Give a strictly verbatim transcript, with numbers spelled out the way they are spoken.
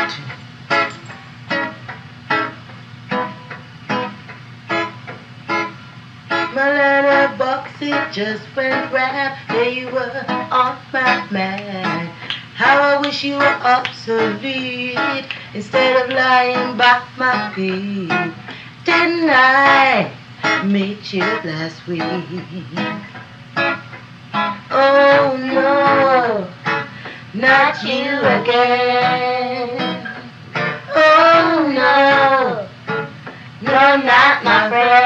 My letterbox, it just went rap. There you were on my mind. How I wish you were obsolete instead of lying by my feet. Didn't I meet you last week? Oh no, not you again. Oh no, no, not my friend.